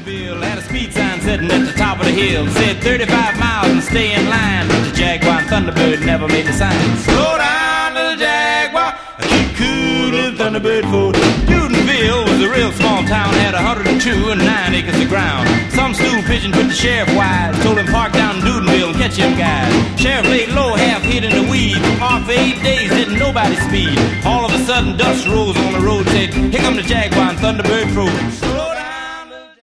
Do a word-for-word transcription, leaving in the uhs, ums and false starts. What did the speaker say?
Newtonville had a speed sign sitting at the top of the hill. It said thirty-five miles and stay in line. But the Jaguar and Thunderbird never made the sign. Slow down, little Jaguar, keep cool, little Thunderbird. For Newtonville was a real small town, had one hundred two and nine acres of ground. Some stool pigeon put the sheriff wise, told him park down in Newtonville and catch him guys. Sheriff laid low, half hid in the weeds. Parked for eight days, didn't nobody speed. All of a sudden, dust rose on the road, said, here come the Jaguar and Thunderbird Pro.